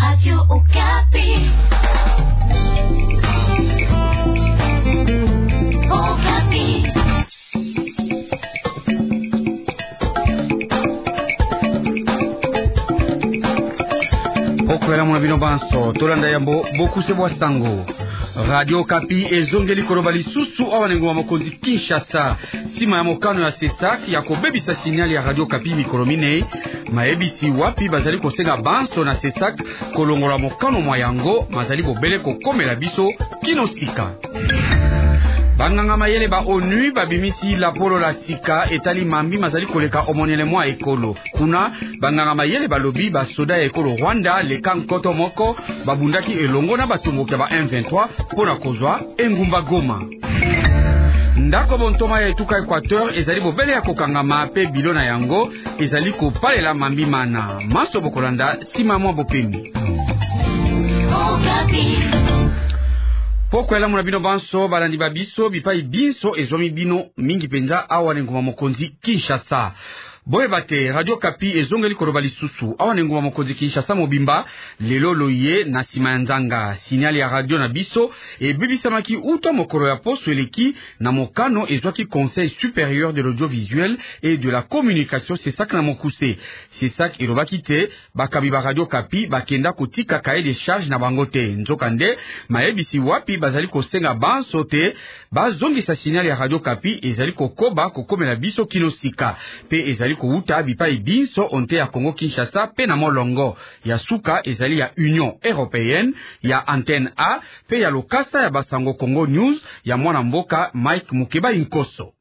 Radio Okapi. Okapi. Okwela mwana bino banso tolanda yambo bokuse bwa sango Radio Okapi ezongeli koloba lisusu awa nengoma mokonzi Kinshasa sima ya mokano ya CESAC ya kobebisa signal ya Radio Okapi mikolo minei mayebisi wapi bazali kosenga banso na CESAC kolongola mokano mwa yango mazali bobele kokomela biso kino sika. Banganga mayele ba ONU babimisi la polo la sika etali mambi mazali koleka omonele mwa ekolo. Kuna banganga mayele balobi ba soda ya ekolo Rwanda leka nkoto moko babundaki elongo na batumbuki ba M23 pona kozwa engumba Goma. Ndako bontoma ya etuka Equateur ezali bobele ya kokangama pe bilona yango ezali kopalela mambi mana. Maso bokolanda sima mwa bopemi. Pokwela muna bino banso balandi babiso bipai binso ezomi bino mingi penza awa nengoma mokonzi Kinshasa. Boye bate Radio Okapi ezongeli koloba lisusu awa nengoma mokonzi Kinshasa mobimba lelo loye na sima ya nzanga signal ya radio na biso ebibisamaki uto mokolo ya poso eleki na mokano ezwaki Conseil supérieur de l'audiovisuel et de la communication CESAC na mokuse. CESAC elobaki te bakabi ba Radio Okapi bakenda kotika cahier de charge na bango te nzokande mayebisi wapi bazali kosenga banso te bazongisa signal ya Radio Okapi ezali kokoba kokomela biso kino sika pe ezali kouta bipai binso onte ya Congo Kinshasa pe na molongo ya suka ezali ya Union Européenne ya Antenne A pe ya lokasa ya basango Congo News ya mwana mboka Mike Mukeba Inkoso.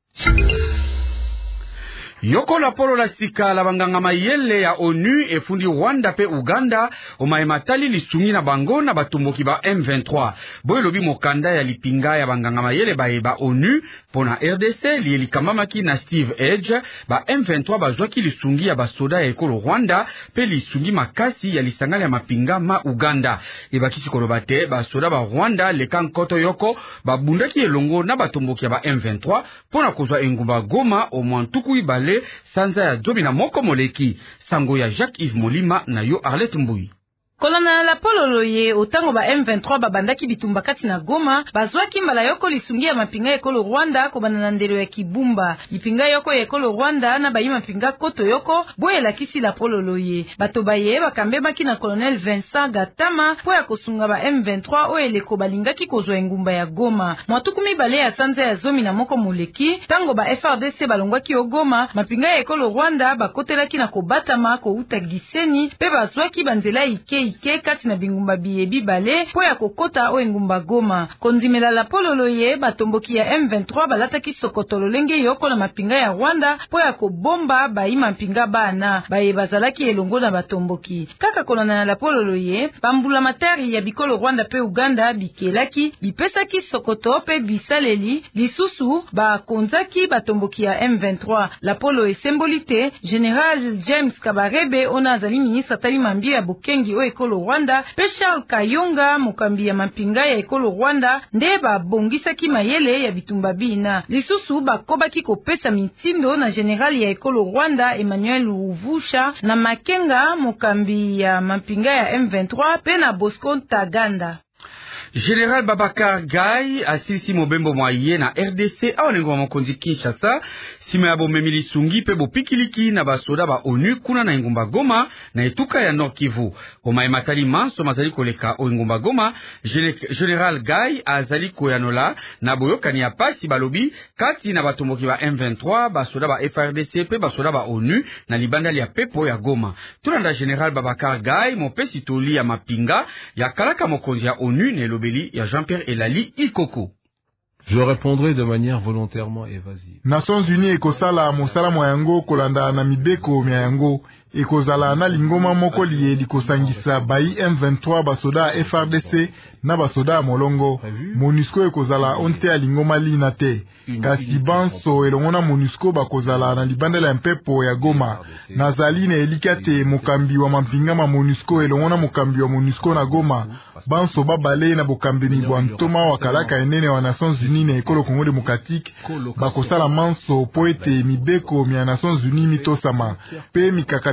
Yoko la polo la sika la banganga mayele ya ONU efundi Rwanda pe Uganda omaematali lisungi na bango na batumboki ba M23. Boye lobi mokanda ya lipinga ya banganga mayele ba ONU pona RDC li kamamaki na Steve Edge ba M23 bazwaki lisungi ya basoda ya ekolo Rwanda pe lisungi makasi ya lisangala ya mapinga ma Uganda. Ebakisi koloba te basoda ba Rwanda leka nkoto yoko babundaki elongo na batumboki ba M23 pona kozwa engumba Goma o mwantuku ibale sanza ya zobi na moko moleki sango ya Jacques-Yves Molima na yo Arlette Mbui. Kolona la pololo ye otango ba M23 babandaki bitumba kati na Goma bazwaki mbala yoko lisungi ya mapinga ekolo Rwanda kobana na ndelo ya Kibumba ipinga yoko ya ekolo Rwanda na bayi mapinga koto yoko boye lakisi la pololo ye bato baye bakambemaki na Colonel Vincent Gatama po ya kosunga ba M23 o eleko balingaki kozwa engumba ya Goma mwatukumi bale ya sanza ya zomi na moko moleki tango ba FRDC balongwaki o Goma mapinga ya ekolo Rwanda bakotelaki na kobatama ko uta Gisenyi pe bazwaki banzela ike kati na bingumba biyebi bale po ya kokota o engumba Goma kondimela la pololo ye batomboki ya M23 balataki sokotolo lenge yoko na mapinga ya Rwanda po ya kobomba bayi mapinga bana baye bazalaki elongo na batomboki kaka kolona na la pololo ye bambula materi ya bikolo Rwanda pe Uganda bikelaki bipesaki sokoto pe bisaleli lisusu bakonzaki batomboki ya M23 la polo esembolite General James Kabarebe ona azali ministre tali mambi ya Bukengi o ekolo Rwanda pe Charles Kayonga mokambi ya mapinga ya ekolo Rwanda nde babongisaki mayele ya bitumba bina lisusu bakobaki kopesa mitindo na general ya ekolo Rwanda Emmanuel Uvusha na Makenga mokambi ya mapinga ya M23 pe na Bosco Ntaganda. General Babakar Gaye asilisi mobembo mwaye na RDC awa nengoma mokonzi Kinshasa sima ya bomemi lisungi pe bopikiliki na basoda ba ONU kuna na engumba Goma na etuka ya Nord Kivu. Oma ematali manso mazali koleka o engumba Goma General Gaye azali koyanola na boyokani ya pasi balobi kati na batomboki ba M23 basoda ba FRDC pe basoda ba ONU na libandali ya pepo ya Goma. Tulanda General Babakar Gaye mopesi toli ya mapinga ya kalaka mokonzi ya ONU ne lobeli ya Jean-Pierre Elali Ikoko. Je répondrai de manière volontairement évasive. Nations Unies ekosala mosala mwa yango kolanda na mibeko mya yango ekozala na lingoma moko liye likosangisa bayi M23 basoda FRDC na basoda molongo. MONUSCO ekozala onte ya lingoma lina te. Kasi banso elongona MONUSCO bakozala na libandela ya mpepo ya Goma. Nazali na elikate mokambi wa mampinga ma MONUSCO elongona mokambi wa MONUSCO na Goma. Banso babale na bokambeni bwa ntoma wa kalaka enene wa Nations Unies na ekolo Congo Démocratique bakosala manso po ete mibeko mya Nations Unies mitosama pe mikakata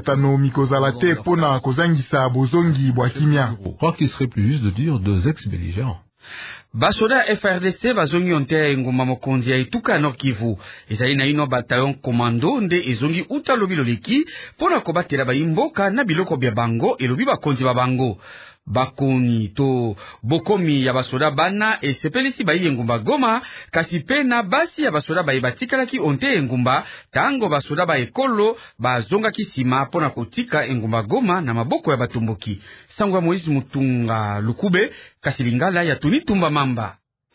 mipatano mikozala te pona kozangisa bozongi bwa kimia. Je crois qu'il serait plus juste de dire 2 ex-belligérants. Basoda FRDC bazongi onte ngoma mokonzi ya etuka Nord Kivu. Ezali na ino bataillon commando nde ezongi uta lobi loleki pona kobatela bayimboka na biloko bya bango elobi bakonzi ba bango. Bakoni to bokomi ya basoda bana esepelisi bayi engumba Goma kasi pena basi ya basoda bayi batikalaki onte engumba tango basoda ba ekolo bazonga kisima pona kotika engumba Goma na maboko ya batumboki. Sangwa Moïse Mutunga Lukube kasi Lingala ya Tunitumba Mamba.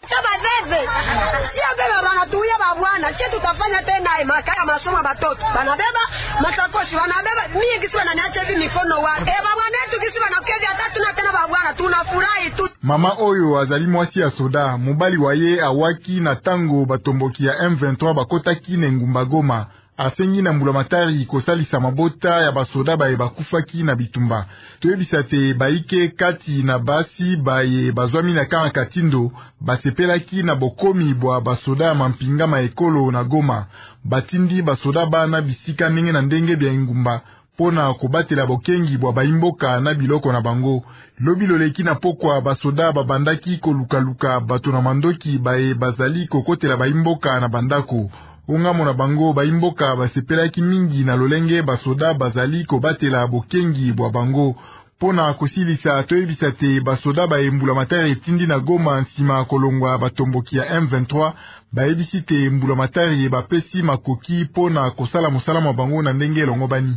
Sio beba banatuia babwana, sio tutafanya tena makaya masomo batoto. Banabeba masakoshi, banabeba mimi kisiwa na niache hivi mikono wake. Babwana yetu kisiwa na kezi hata tuna tena babwana, tunafurahi tu. Mama oyo azali mwasi ya soda, mobali waye awaki na tango batomboki ya M23 bakotaki na ngumba Goma. Asengi na mbulamatari kosalisa mabota ya basoda baye bakufaki na bitumba. Toyebisa te baike kati na basi baye bazwami na kanga katindo basepelaki na bokomi bwa basoda ya mampinga maekolo na Goma. Batindi basoda bana bisika ndenge na ndenge bya ngumba pona kobatela bokengi bwa baimboka na biloko na bango. Lobi loleki na pokwa basoda babandaki kolukaluka bato na mandoki baye bazali kokotela baimboka na bandako. Ongamo na bango baimboka basepelaki mingi na lolenge basoda bazali kobatela bokengi bwa bango. Pona kosilisa toyebisa te basoda baembula matari etindi na Goma nsima kolongwa batomboki ya M23 bayebisi te mbula matari bapesi makoki pona kosala mosala bango na ndenge elongo bani.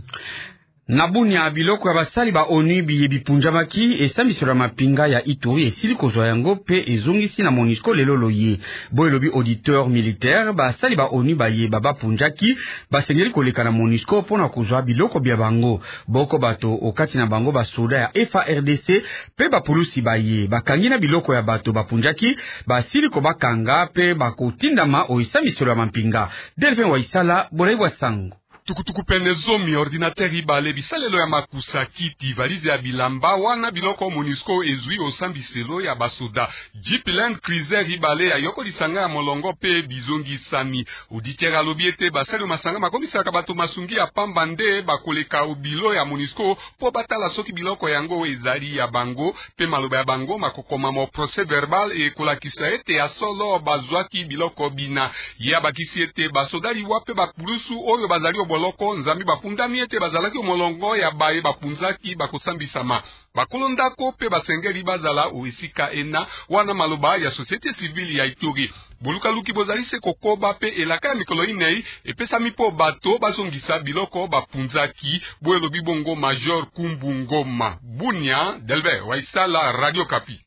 Nabunia biloko ya basali ba ONU biyebi punjamaki esambisolo mapinga ya Ituri esili kozwa yango pe ezongisi na MONUSCO lelo loye. Boye lobi auditeur militaire basali ba ONU baye baba punjaki basengeli koleka na MONUSCO pona kozwa biloko bya bango. Boko bato okati na bango basoda ya FARDC pe bapulusi baye bakangi na biloko ya bato bapunjaki basili ko bakanga pe bakotindama o esambisolo mapinga. Delvin Waisala Borewa Sango. Tukutuku pene zomi ordinateur ibale bisalelo ya makusa kiti valizi ya bilamba wana biloko MONUSCO ezui osambiselo ya basoda. Jeep Land Cruiser ibale ya yoko lisanga ya molongo pe bizongi sami. Auditera lobiete basalo masanga makomisa kabato masungi ya pamba nde bakoleka obilo ya MONUSCO po batala soki biloko yango ezali ya bango pe maloba ya bango makokoma mo procès verbal e kolakisa ete ya solo bazwaki biloko bina. Ya bakisi ete basoda liwape bakulusu oyo bazali boloko nzambi bafundami ete bazalaki molongo ya baye bapunzaki bakosambisama bakolondako pe basengeli bazala oesika ena wana maloba ya société civile ya Ituri. Bolukaluki bozalise kokoba pe elaka ya mikolo inei epesami po bato bazongisa biloko bapunzaki boelo bibongo Major Kumbu Ngoma. Bunia Delver Waisala Radio Kapi.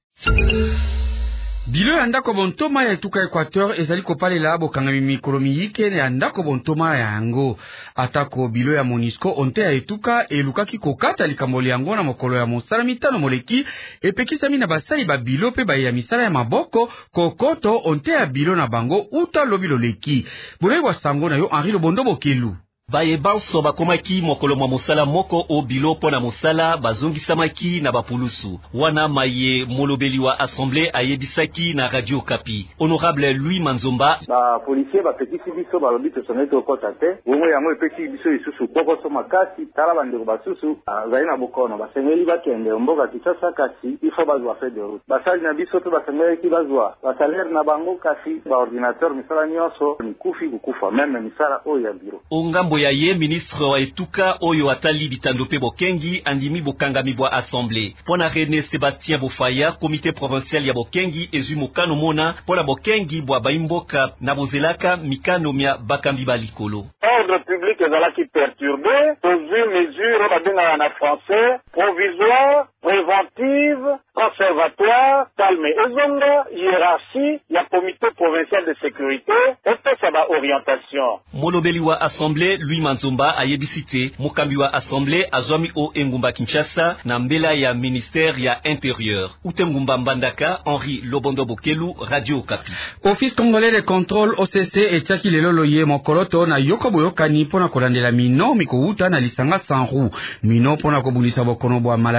Bilo ya ndako bontoma ya etuka Equateur ezali kopalela bokangami mikolo miyike ya ndako bontoma ya yango. Atako bilo ya MONUSCO onte ya etuka elukaki kokata likamboli yango na mokolo ya mosala mitano moleki epekisami na basali ba bilo pe baye ya misala ya maboko kokoto onte ya bilo na bango uta lobi loleki. Boleyi wa sango na yo Henri Lobondo Bokelu. Baye banso bakomaki mokolo mwa mosala moko o bilo pona mosala bazongisamaki na bapulusu. Wana maye molobeli wa assemblée ayebisaki na Radio Kapi. Honorable Louis Manzomba. Ba policier ba petisi biso ba lobi to sonete okota te. Wongo yango epesi biso isusu poko so makasi tala bandeko basusu zali na bokono basengeli bakende mboka Kinshasa kasi ifo bazwa fait de route. Basali na biso to basengeli ki bazwa. Ba salaire na bango kasi ba ordinateur misala nyonso ni kufa même misala o ya bureau. Ongambo ya ye ministre wa etuka oyo atali bitando pe bokengi andimi bokangami bwa assemblée. Pona René Sébastien Bofaya, comité provincial ya bokengi ezui mokano mona pona bokengi bwa baimboka na bozelaka mikano mia bakambi balikolo. Ordre public ezalaki perturbé, posé mesure babenga na français, provisoire, préventive, conservatoire, calme ezonga, hiérarchie ya comité provincial de sécurité, et ba orientation. Molobeli wa assemblée Louis Manzomba ayebisite mokambi wa assemblée azwami o engumba Kinshasa na mbela ya ministère ya intérieur. Utengumba Mbandaka, Henri Lobondo Bokelu, Radio Kapi. Office congolais de contrôle OCC etiaki lelo loye mokoloto na yoko boyokani pona kolandela mino mikouta na lisanga sanru. Mino pona kobulisa bokono bwa malalia pe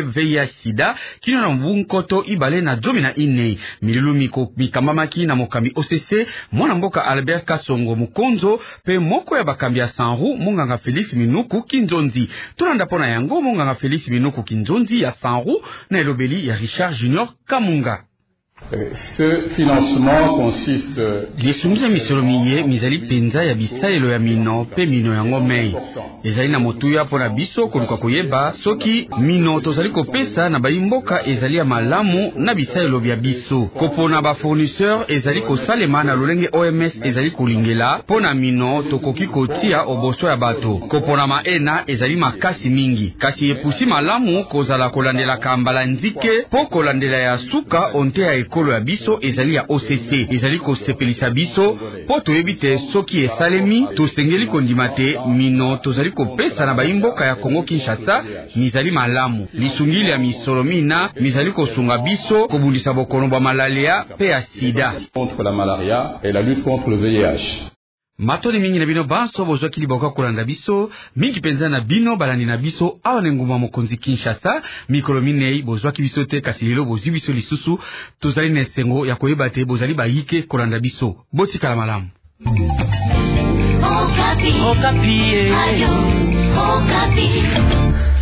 VIH sida kino na mbunkoto ibale na 14 milulu mikamamaki na mokambi OCC mwana mboka Albert Kasongo Mukonzo pe moko ya bakambi ya Sanru munganga Felix Minuku Kinzonzi tunanda pona yango munganga Felix Minuku Kinzonzi ya Sanru na elobeli ya Richard Junior Kamunga. Ce financement consiste lisungiza misolomiye mizali penza ya bisalelo ya mino pe mino yango mei ezali na motuya pona biso koluka koyeba soki mino tozali kopesa na bayimboka ezali ya malamu na bisalelo bya biso kopona ba fournisseur ezali kosalema na lolenge OMS ezali kolingela pona mino tokoki kotia oboso ya bato kopona maena ezali makasi mingi kasi epusi malamu kozala kolandela kambala nzike po kolandela ya suka onte ya ekolo ya biso ezali ya OCC ezali kosepelisa biso po toyebi te soki esalemi tosengeli kondima te mino tozali kopesa na bayimboka ya Kongo Kinshasa mizali malamu lisungili ya misolomina mizali kosunga biso kobundisa bokono bwa malaria pe ya sida contre la malaria et la lutte contre le VIH. Matoni mingi na bino banso bozwaki liboka kolanda biso mingi penza na bino balandi na biso awa na nguma mokonzi Kinshasa mikolo minei bozwaki biso te kasi lelo bozwi biso lisusu tozali na esengo ya koyeba te bozali bayike kolanda biso botikala malamu. Okapi. Okapi. Ayo. Okapi.